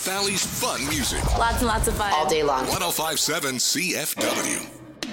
Valley's fun music. Lots and lots of fun. All day long. 1057 CFW.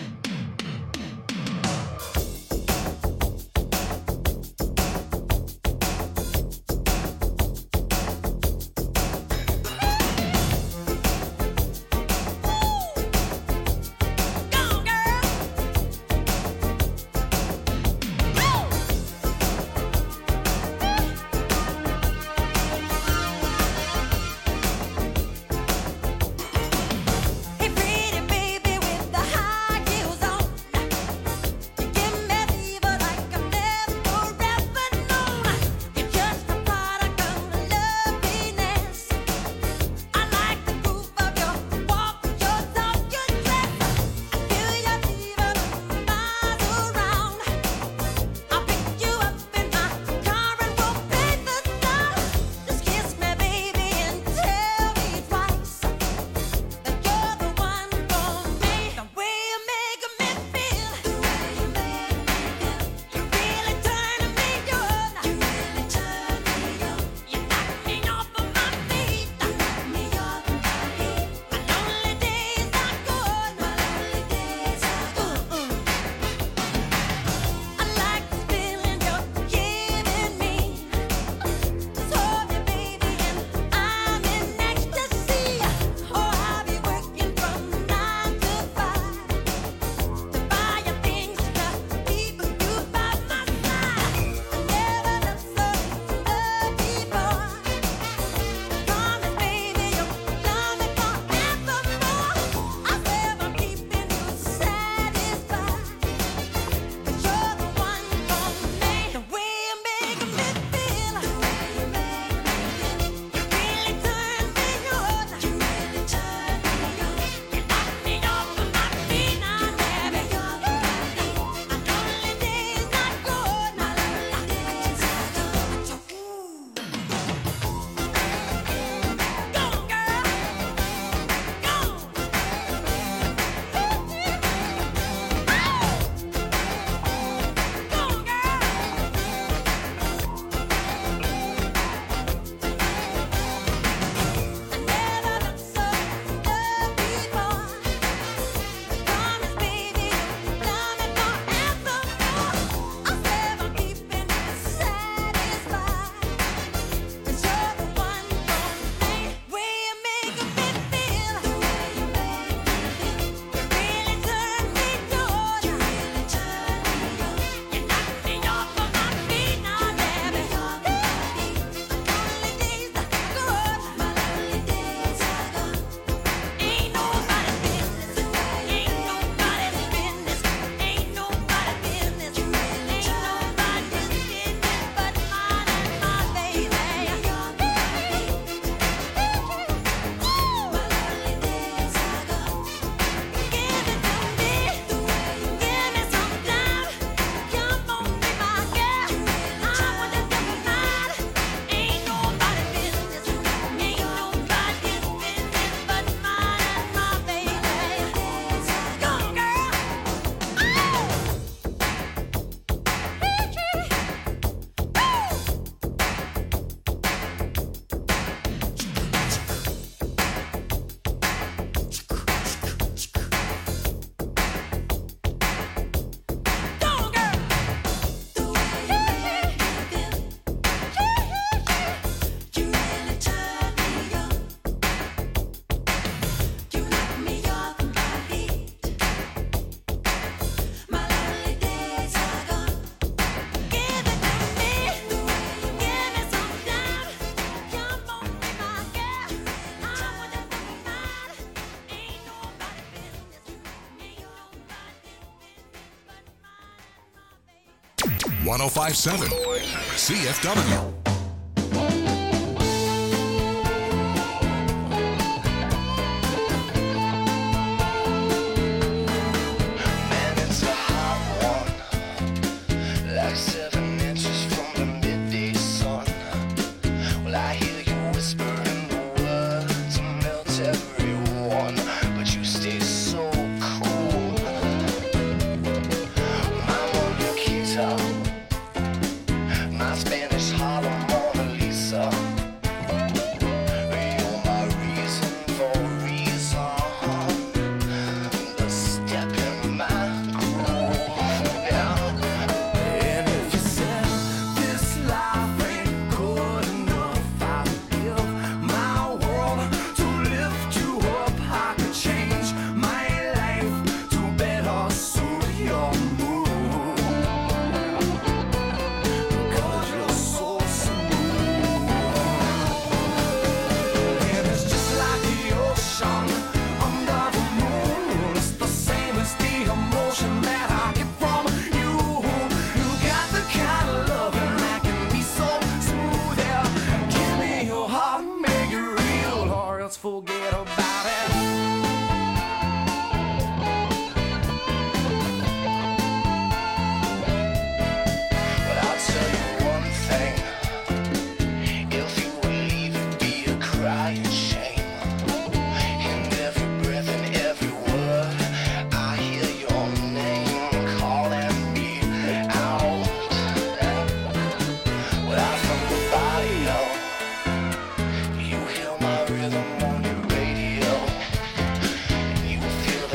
.1057 CFW. My Spanish Harlem.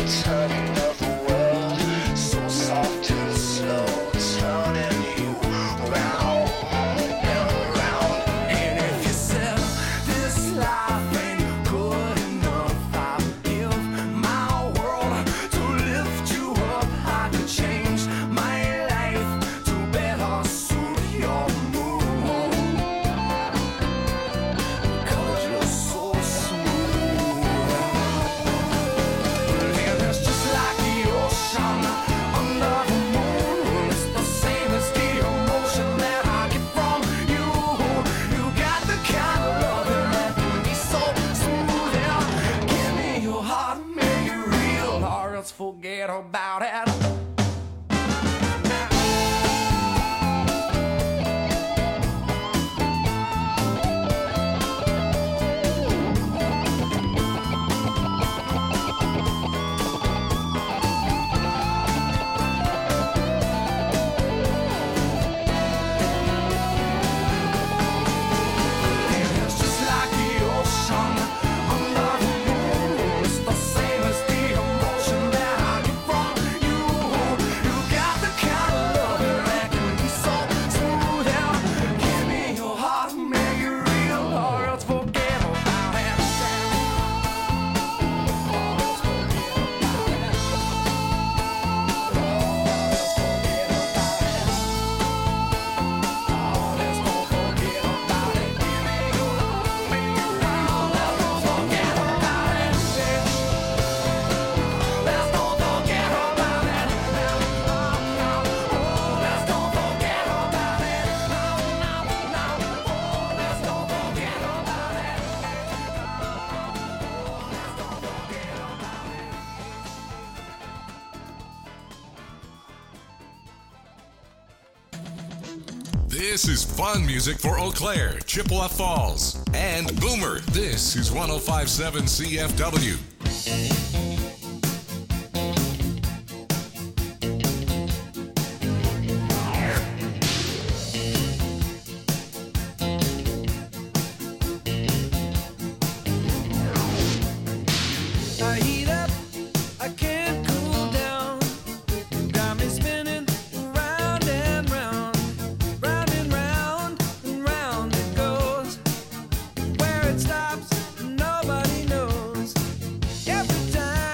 Forget about it. This is fun music for Eau Claire, Chippewa Falls, and Boomer. This is 105.7 CFW. I heat up, I can't cool down. Got me spinning round and round, round and round and round it goes. Where it stops, nobody knows. Every time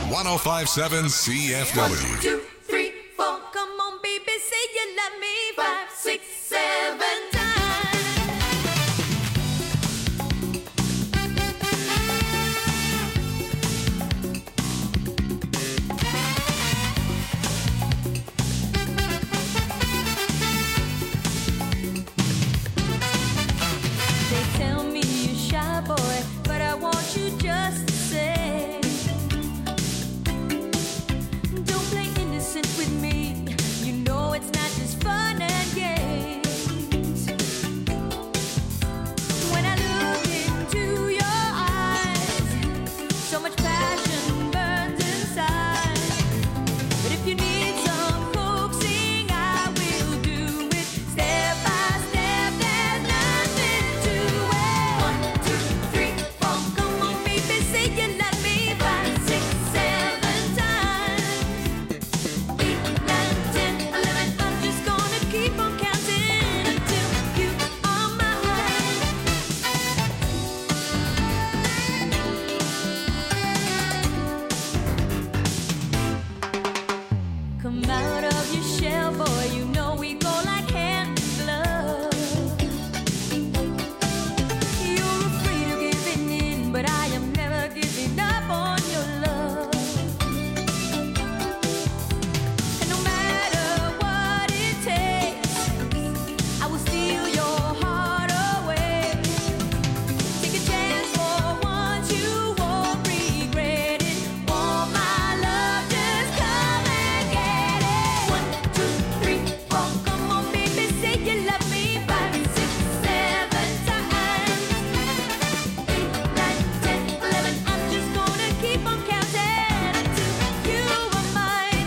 1057 CFW. 1, 2, 3, 4. Come on, baby, say you love me. 5, 6, 7 times. They tell me you're shy, boy, but I want you just to say, don't play innocent with me. You know it's not just fun and games. When I look into your eyes, so much passion burns inside. But if you need some coaxing, I will do it step by step. There's nothing to it. 1, 2, 3, 4. Come on, baby, say you love me. 5, 6, 7 times. 8, 9, 10, 11. I'm just gonna keep on counting until you are mine. Come out of your shell, boy. You know we go like hand in glove. You're afraid of giving in, but I am never giving up on your love. And no matter what it takes, I will steal your heart away. Take a chance for once, you won't regret it. Want my love, just come and get it. 1, 2, 3, 4. Come on, baby, say you love me. 5, 6, 7 times. 8, 9, 10, 11. I'm just gonna keep on counting until you are mine.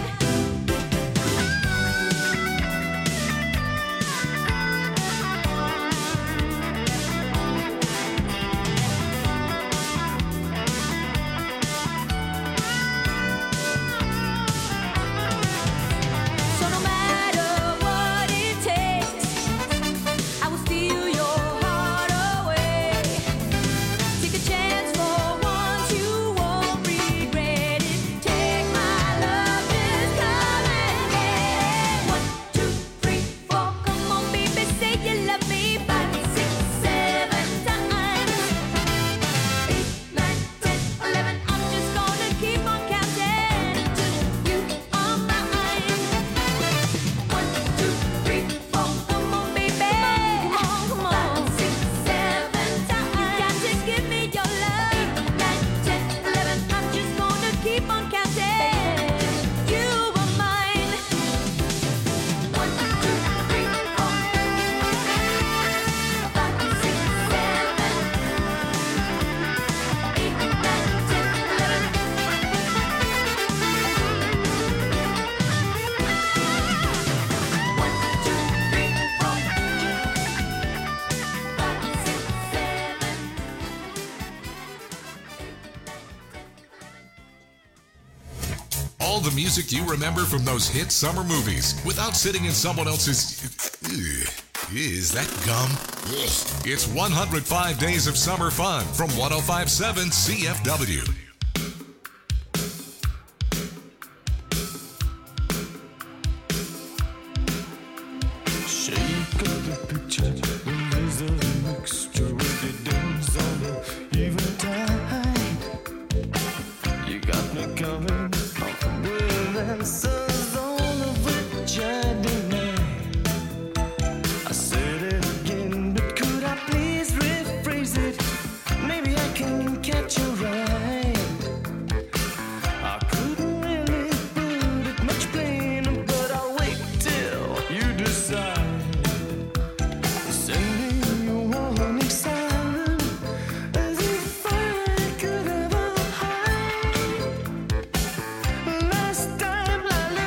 So no matter what it takes, I will steal your heart away. Take a chance for once, you won't regret it. Take my love, just come and get it. 1, 2, 3, 4. Come on, baby, say you love me. 5, 6, 7 times. 8, 9, 10, 11. I'm just gonna keep on counting until you are mine. 1, 2, 3, 4. Come on, baby. Come on. 5, 6, 7 times. You got to give me your love. 8, 9, 10, 11. I'm just gonna keep on counting. You are mine. 1, 2, 3, 4. 5, 6, 7. 8, 9, 10, 11. 1, 2, 3, 4. 5, 6, 7. All the music you remember from those hit summer movies without sitting in someone else's. Is that gum? It's 105 Days of Summer Fun from 1057 CFW. Shake up the picture, raise a mixture with your days on the eventide. You got me coming with answers, all of which I deny. I said it again, but could I please rephrase it? Maybe I can catch your eye. I couldn't really put it much plainer, but I'll wait till you decide. Sending you warning siren, as if I could ever hide. Last time I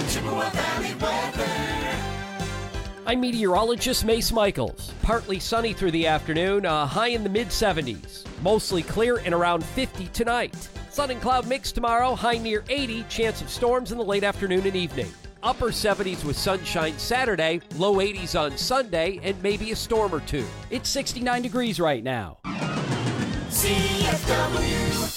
Chippewa Valley weather. I'm meteorologist Mace Michaels. Partly sunny through the afternoon, a high in the mid-70s. Mostly clear and around 50 tonight. Sun and cloud mix tomorrow, high near 80, chance of storms in the late afternoon and evening. Upper 70s with sunshine Saturday, low 80s on Sunday, and maybe a storm or two. It's 69 degrees right now. CFW.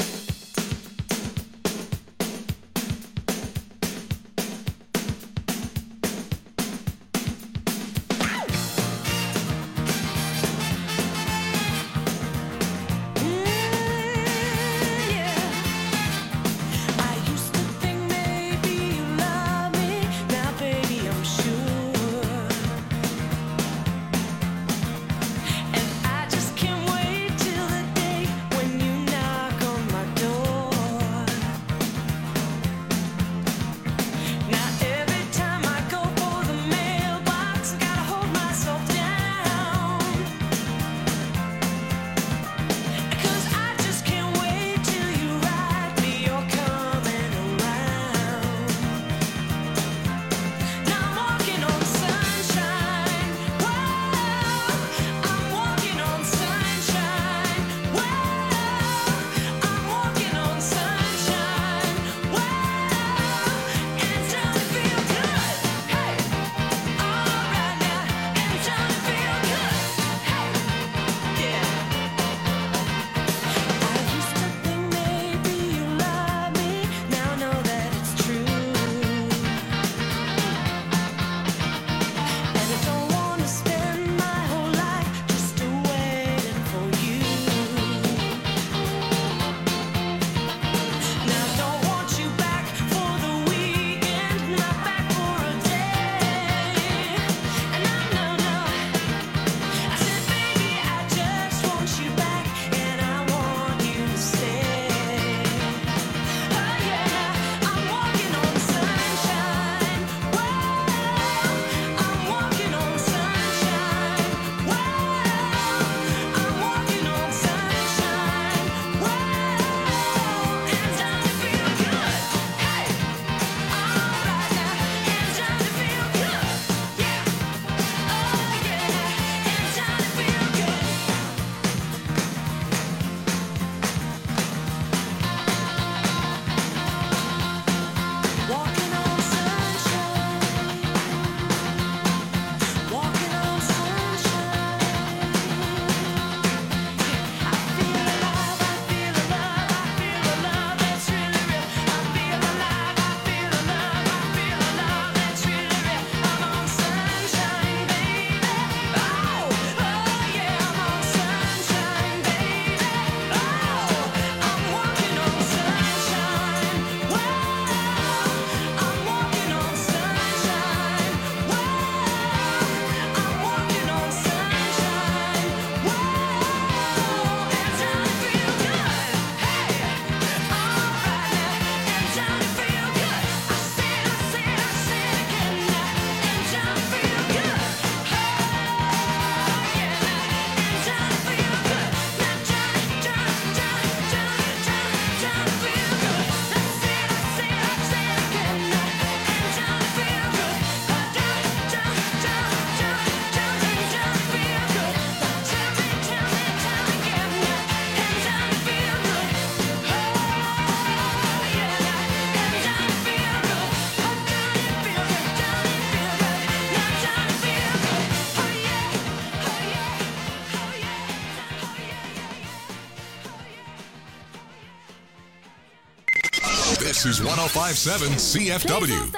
This is 105.7 CFW.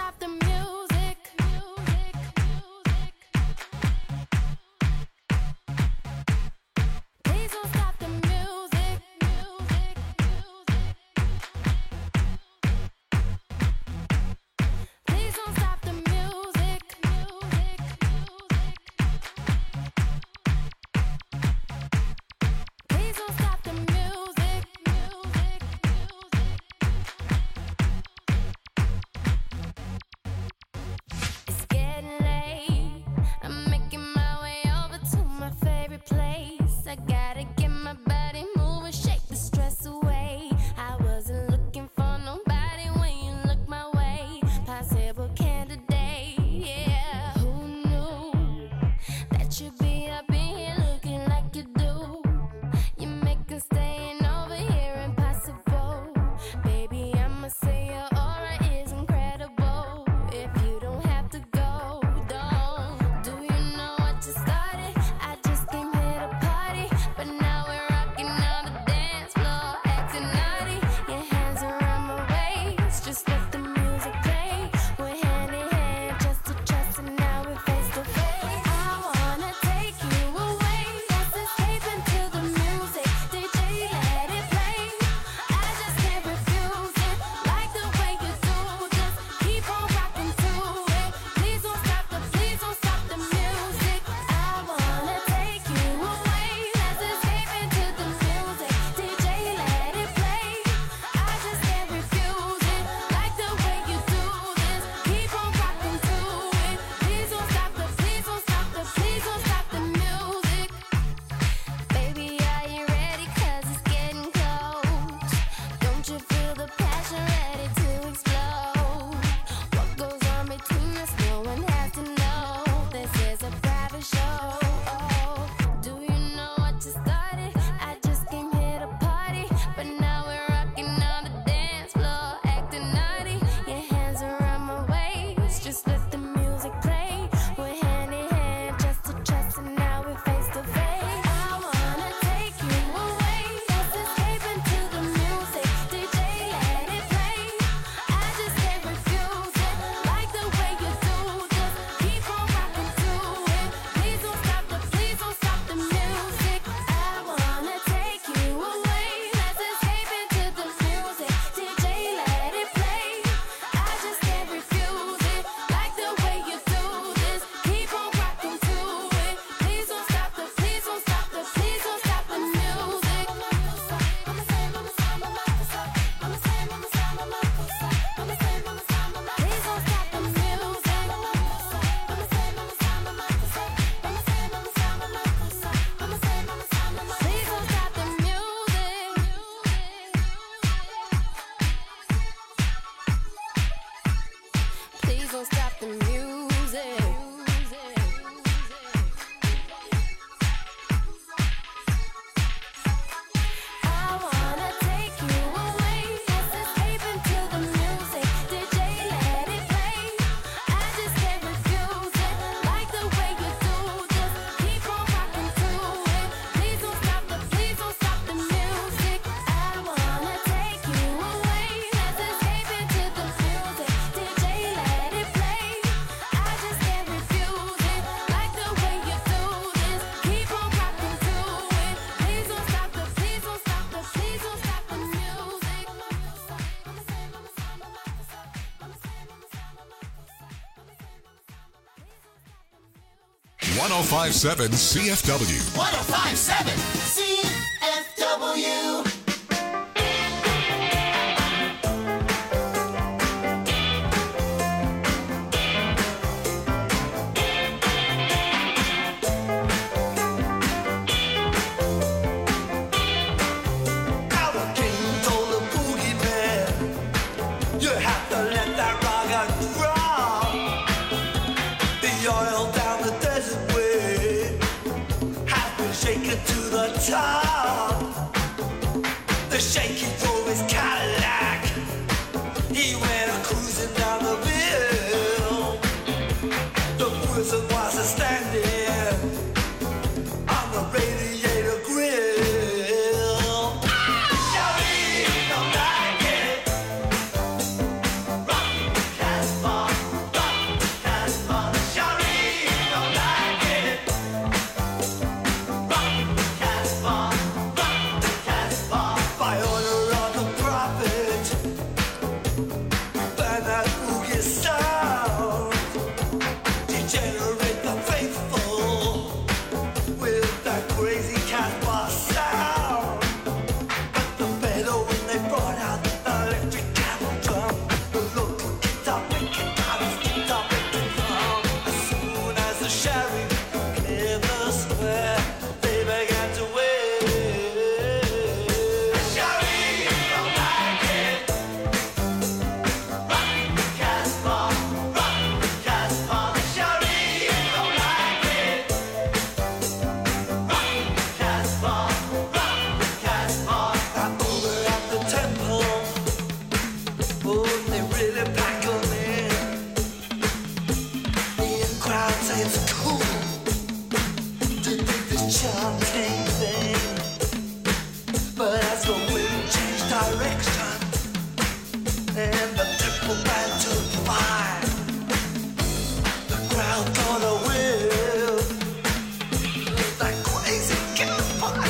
if you don't have to go. Don't. Do you know what just started? I just came here to party, but now we're rocking on the dance floor, acting naughty. Your hands around my waist, just let the music play. We're hand in hand, just to trust, and now we're face to face. I wanna take you away, let's escape into the music. DJ, let it play. I just can't refuse it, like the way you do. Just keep on rocking to it. Please don't stop the music. I wanna take you away, let's escape into the music. DJ, let it play. I just can't refuse it, like the way you do this. Keep on rocking to it. Please don't stop the music. Baby, are you ready? 'Cause it's getting close. Don't you feel the passion ready to explode? What goes on between us, no one has to know. This is a private show. Do you know what just started? I just came here to party, but now we're rocking on the dance floor, acting naughty. Your hands around my waist, just let the music play. We're hand in hand, just to trust, and now we're face to face. I wanna take you away, let's escape into the music. DJ, let it play. I just can't refuse it, like the way you do. Just keep on rocking to it. Please don't stop the music. I wanna take you away, let's escape into the music. DJ, let it play. I just can't refuse it, like the way you do this. Keep on rocking to it. Please don't stop the music. Please don't stop the music. 1057 CFW. 1057 CFW. Top. The shaky drove his Cadillac. He went cruising down the bill. The person was standing on the radiator grill. Shawty don't like it. Rock Casbah, Shawty don't like it. Rock Casbah. I'd say it's cool to think this chanting thing. But as the wind changed direction and the triple band took fire, the crowd got a whiff. That crazy campfire.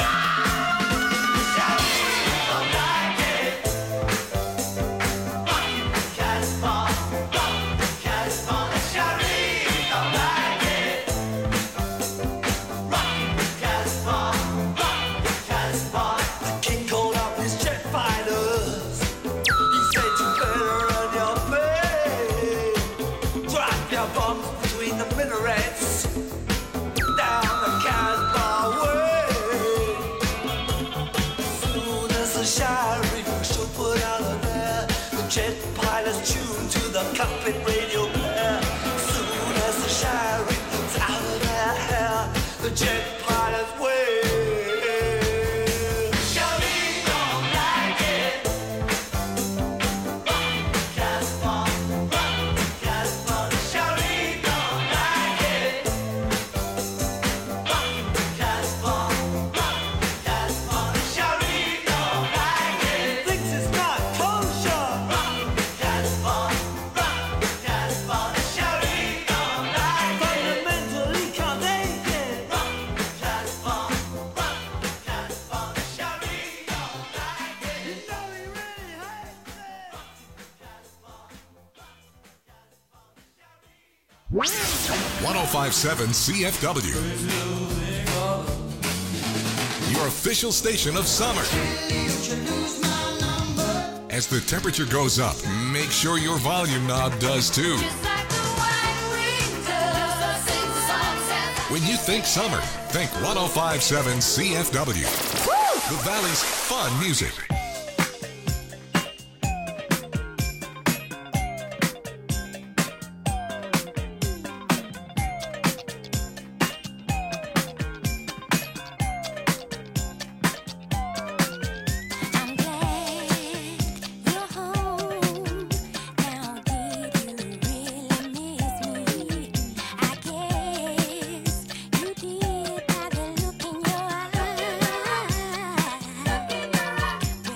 Jet pilots tune to the cockpit radio player. Soon as the shire is out of their hair, the jet pilots wave. Shawty don't like it. Rock the Casbah, Shawty don't like it. Rock the Casbah, Shawty don't like it. Thinks it's not kosher. Fundamentally condemned. 1057 CFW. Your official station of summer. As the temperature goes up, make sure your volume knob does too. When you think summer, think 1057 CFW. The Valley's fun music. I'm glad you're home. Now, did you really miss me? I guess you did by the look in your eyes.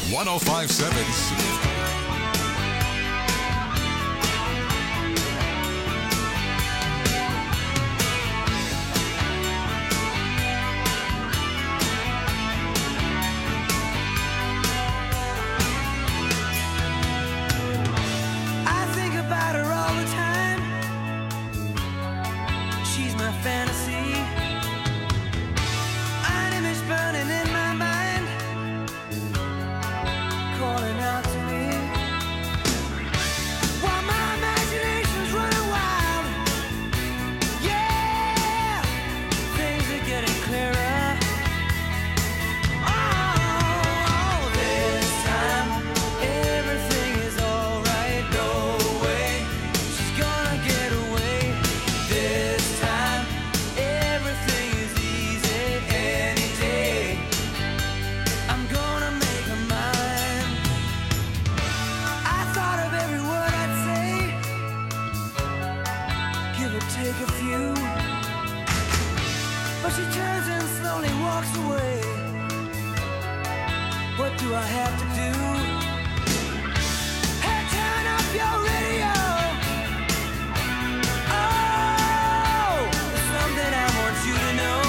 1057 CFW. I think about her all the time. She's my fantasy. An image burning in my mind, calling out to me. While my imagination's running wild, yeah, things are getting clearer. Oh, this time everything is alright. No way, she's gonna get away. This time everything is easy any day. I'm gonna make her mine. I thought of every word I'd say, give or take a few, but she turns and slowly walks away. What do I have to do? Hey, turn up your radio. Oh, there's something I want you to know.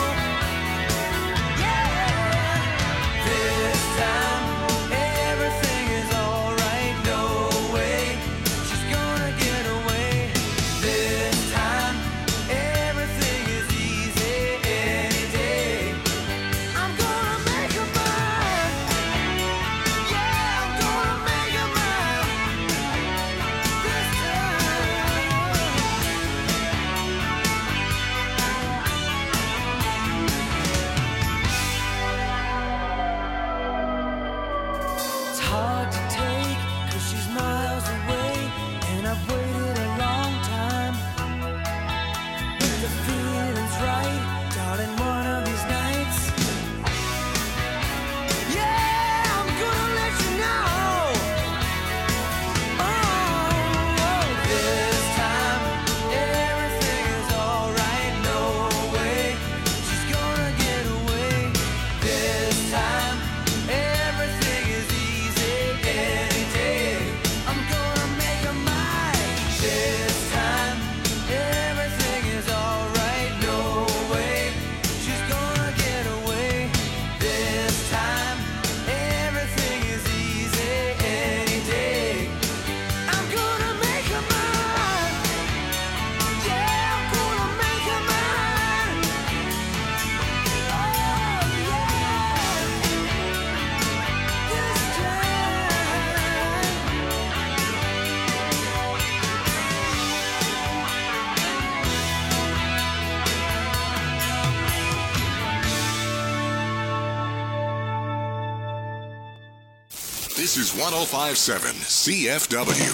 Yeah, this time everything is alright. No way, she's gonna get away. This time everything is easy any day. I'm gonna make her mine. Yeah, I'm gonna make her mine. This time. It's hard to take, 'cause she's miles away, and I've waited a long time. But the feeling's right, darling, one of these nights. Yeah, I'm gonna let you know. Oh, this time everything is alright. No way, she's gonna get away. This time everything is easy any day. I'm gonna make her mine. This time everything is alright. No way, she's gonna get away. This time everything is easy any day. I'm gonna make her mine. Yeah, I'm gonna make her mine. Oh, yeah. This time. This is 1057 CFW.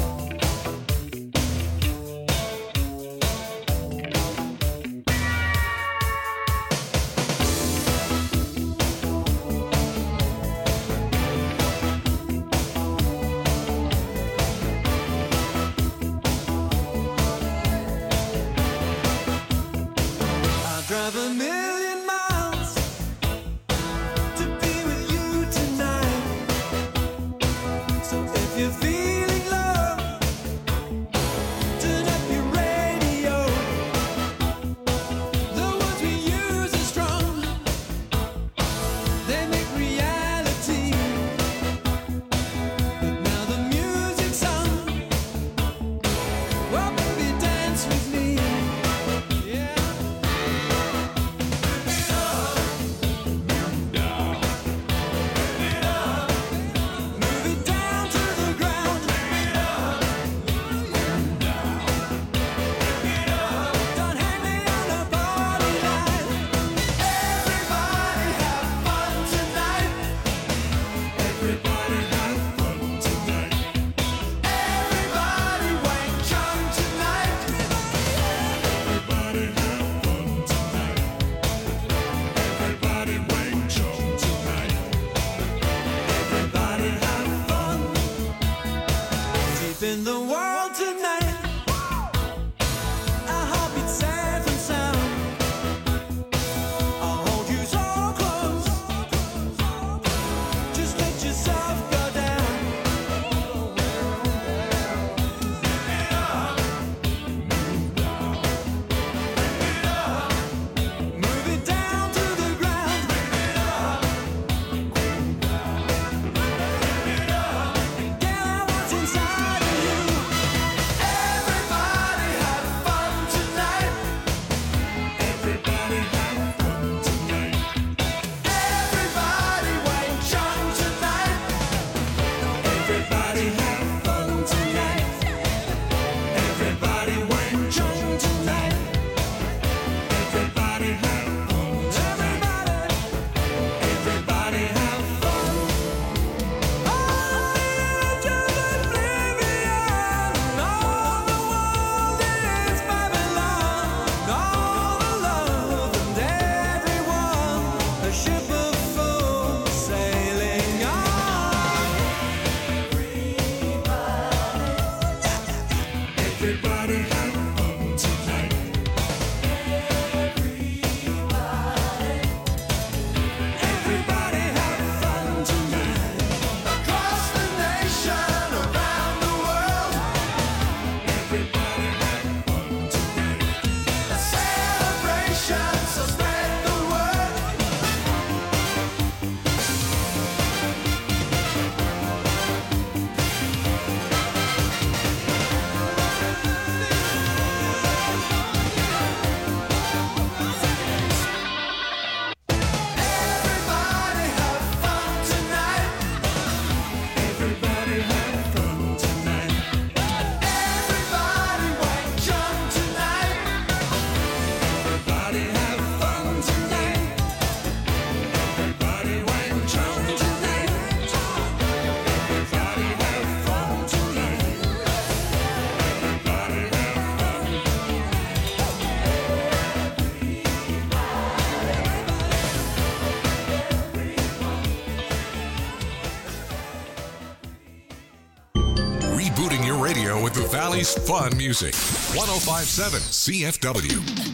I'll drive a million miles to be with you tonight. So if you're feeling love, turn up your radio. The words we use are strong, they make reality. But now the music's on. Well, baby, dance with me. Yeah. Valley's fun music. 1057 CFW.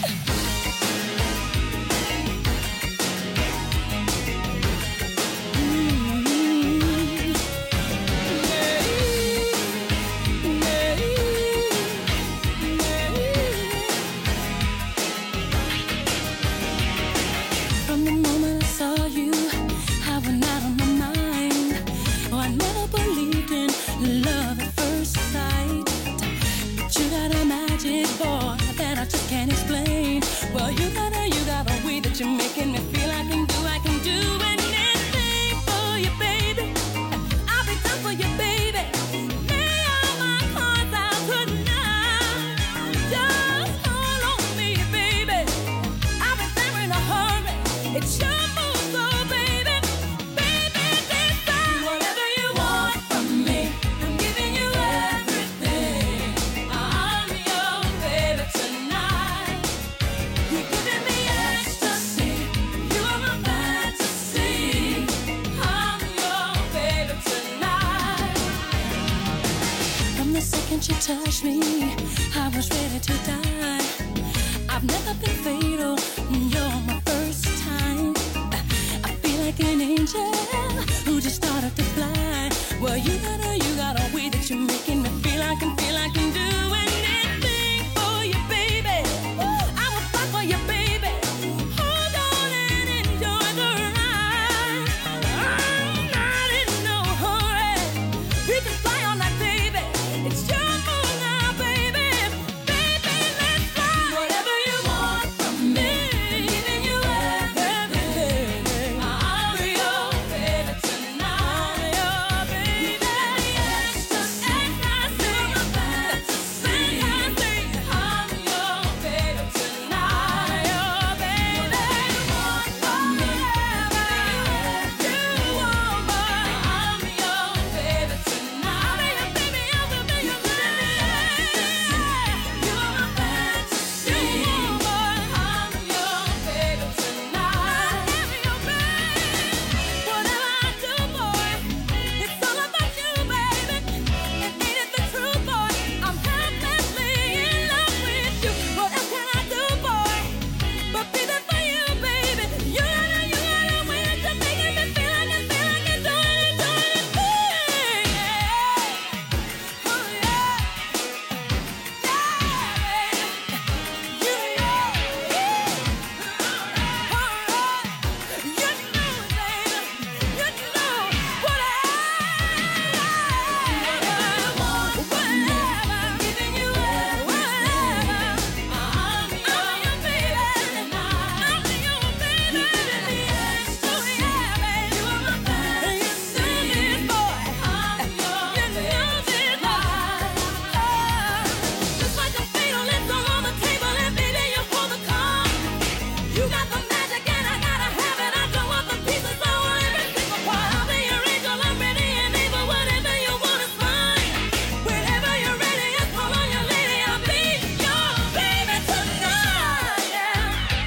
From the moment I saw you, I went out of my mind. Oh, I never believed in love at first sight. But you got a magic, boy, that I just can't explain. Well, you got a way that you're making me feel I can do anything for you, baby. I'll be done for you, baby. Lay all my cards out tonight. Just hold on me, baby. I'll be there in a hurry. It's your move, so baby, baby, decide whatever you want from me. I'm giving you everything. I'm your baby tonight. You're giving me ecstasy. You are my fantasy. I'm your baby tonight. From the second you touched me, I was ready to die. I've never been fatal. You're my first time. I feel like an angel who just started to fly. Well, you got a way that you're making me feel I can do anything for you, baby. I will fight for you, baby. Hold on and enjoy the ride. I'm not in no hurry. We can fly all night, baby. It's your move now, baby. Baby, let's fly. Whatever you want from me, giving you everything. I'm your baby tonight. Your baby, ecstasy, fantasy. I'm your baby tonight. Your baby, want from me, you want, but I'm your baby tonight. I'll be your baby, I will be your baby. You're my fantasy, but I'm your baby tonight. I'm your baby. Whatever I do, boy, it's all about you, baby. And ain't it the truth, boy? I'm helplessly in love with you. What else can I do, boy, but be there for you, baby? You got a way that you're making me feel I can do anything. Oh yeah, yeah, baby. You just like a fatal lips are on the table and baby you hold the card. You got the magic and I gotta have it. I don't want the pieces, I want every single part. I'll be your angel, I'm ready and able. Whatever you want is fine. Whenever you're ready, just call on your lady. I'll be your baby tonight. Yeah.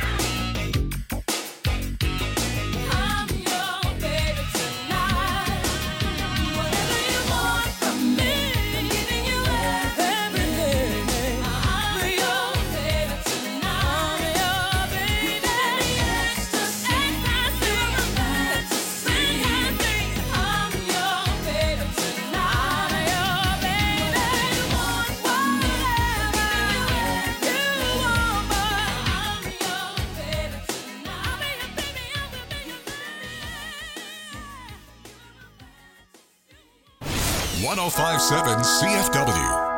I'm your baby tonight. Whatever you want from me, I'm giving you everything. I'm your baby tonight. I'm your baby. Ecstasy, fantasy. I'm your baby tonight. I'm your baby. Want whatever you want, but I'm your baby tonight. I'll be your baby, I will be your baby. 1057 CFW.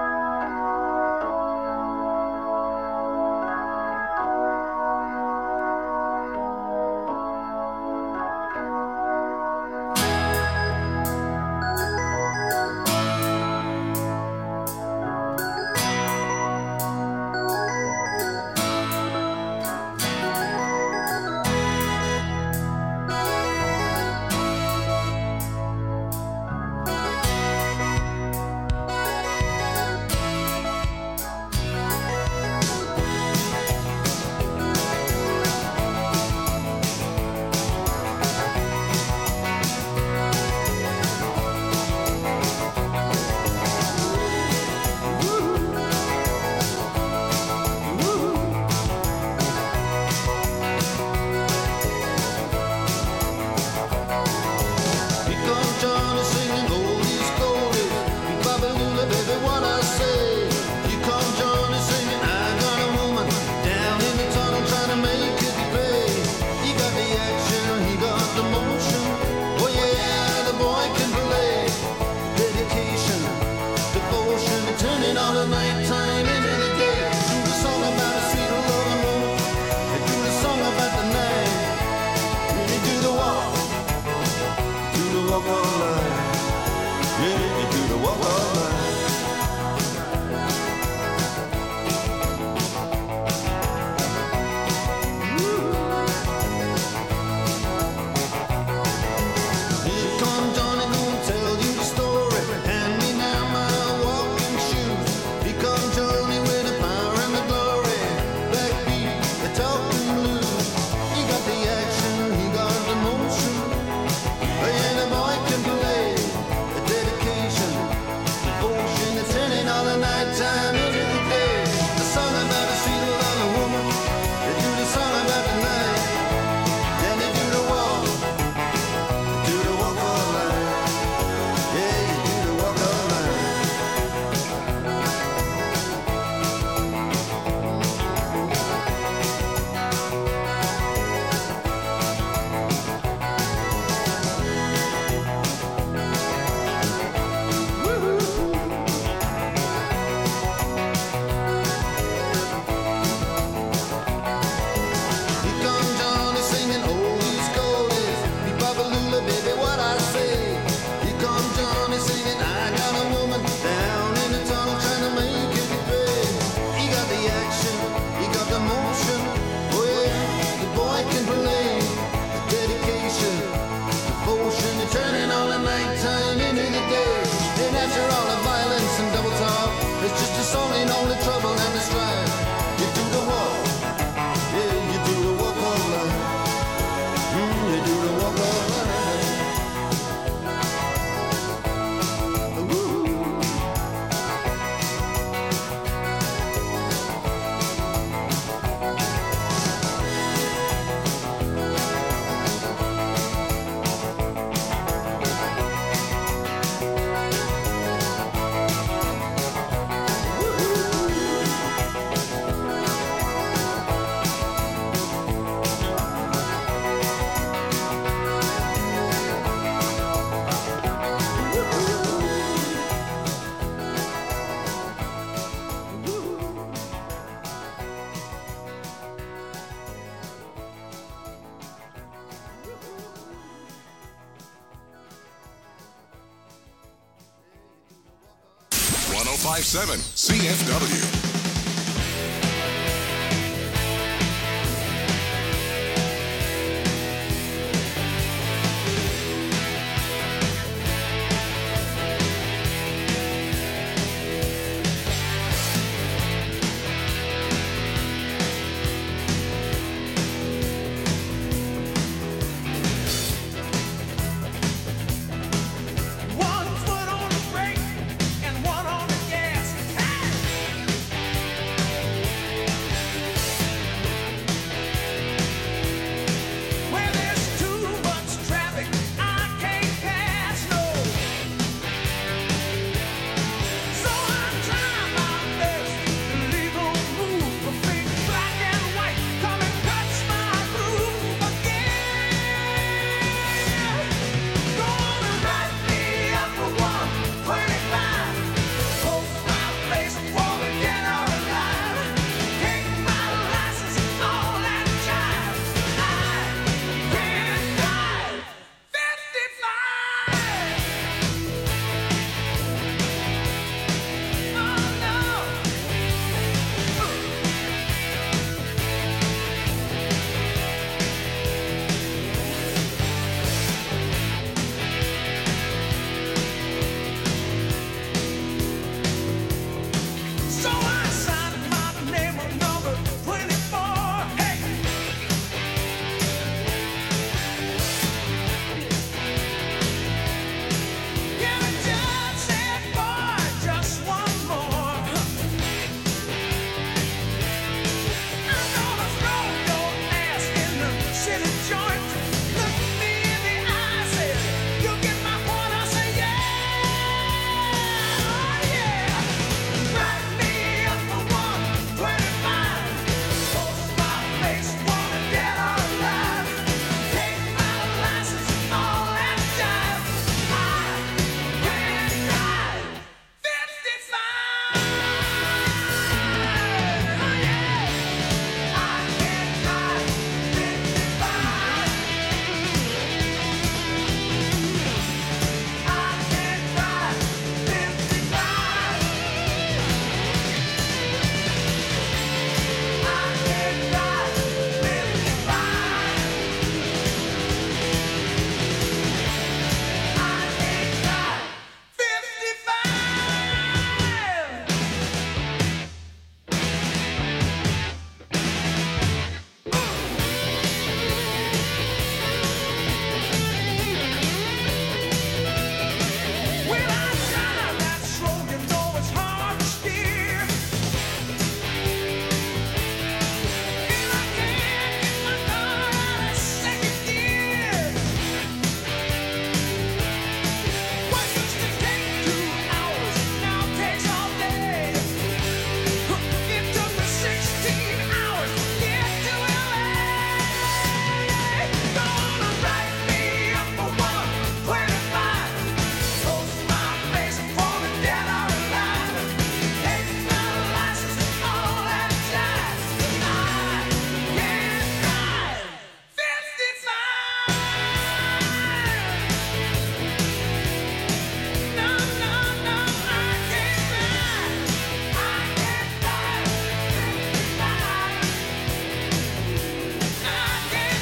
1057 CFW. One foot on the brake and one on the gas. Where there's too much traffic, I can't pass, no. So I'm trying my best to leave a move, a big black and white, come and touch my groove again. Gonna write me up for 125. Post my face, wanna get out alive. Take my license and all that jive. I can't drive 55. Oh no. So I signed my name on number 24. Hey. Yeah, the judge said, boy, just one more. I'm gonna throw your ass in the city joint. Look me in the eye, say, you get my point, I say, yeah. Oh, yeah. Write me up for 125. Post my face, wanna get out alive. Take my license and all that jive. I can't drive 55. Oh, yeah. I can't drive 55. I can't drive 55. I can't drive 55. When I drive that slow, you know it's hard to steer. And I can't get my car out of second gear. What used to take 2 hours now takes all day. It took me 16 hours to get to LA. Gonna write me up for 125. Post my face, wanna get out alive. Take my license and all that jive. I can't drive 55. No, no, no, I can't drive. I can't drive 55. I can't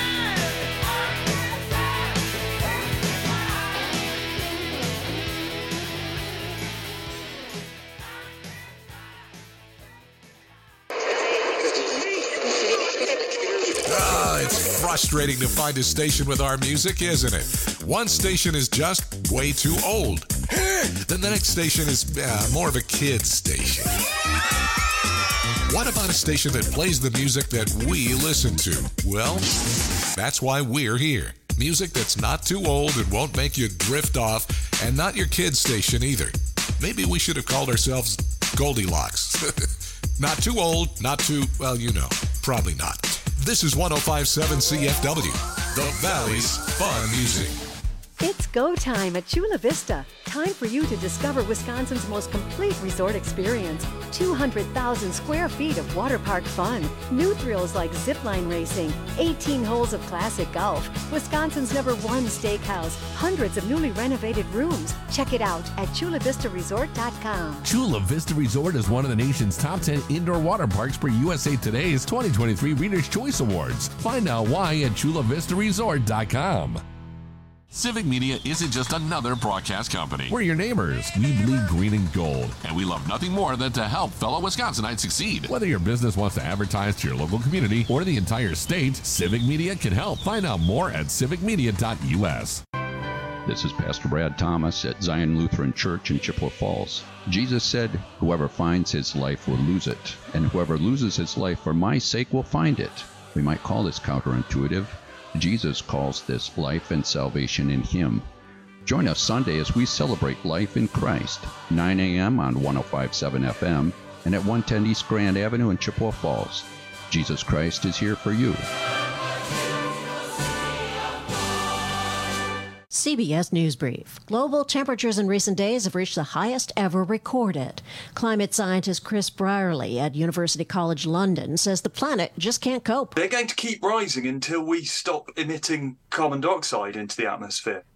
It's frustrating to find a station with our music, isn't it? One station is just way too old. Then the next station is more of a kid's station. What about a station that plays the music that we listen to? Well, that's why we're here. Music that's not too old and won't make you drift off, and not your kid's station either. Maybe we should have called ourselves Goldilocks. Not too old, not too, well, you know, probably not. This is 1057 CFW, the Valley's fun music. It's go time at Chula Vista. time for you to discover Wisconsin's most complete resort experience. 200,000 square feet of water park fun, new thrills like zipline racing, 18 holes of classic golf, Wisconsin's #1 steakhouse, hundreds of newly renovated rooms. Check it out at ChulaVistaResort.com. Chula Vista Resort is one of the nation's top 10 indoor water parks for USA Today's 2023 Reader's Choice Awards. Find out why at ChulaVistaResort.com. Civic Media isn't just another broadcast company. We're your neighbors. We bleed green and gold. And we love nothing more than to help fellow Wisconsinites succeed. Whether your business wants to advertise to your local community or the entire state, Civic Media can help. Find out more at civicmedia.us. This is Pastor Brad Thomas at Zion Lutheran Church in Chippewa Falls. Jesus said, "Whoever finds his life will lose it, and whoever loses his life for my sake will find it." We might call this counterintuitive. Jesus calls this life and salvation in him. Join us Sunday as we celebrate life in Christ, 9 a.m. on 105.7 FM and at 110 East Grand Avenue in Chippewa Falls. Jesus Christ is here for you. CBS News Brief. Global temperatures in recent days have reached the highest ever recorded. Climate scientist Chris Brierley at University College London says the planet just can't cope. They're going to keep rising until we stop emitting carbon dioxide into the atmosphere.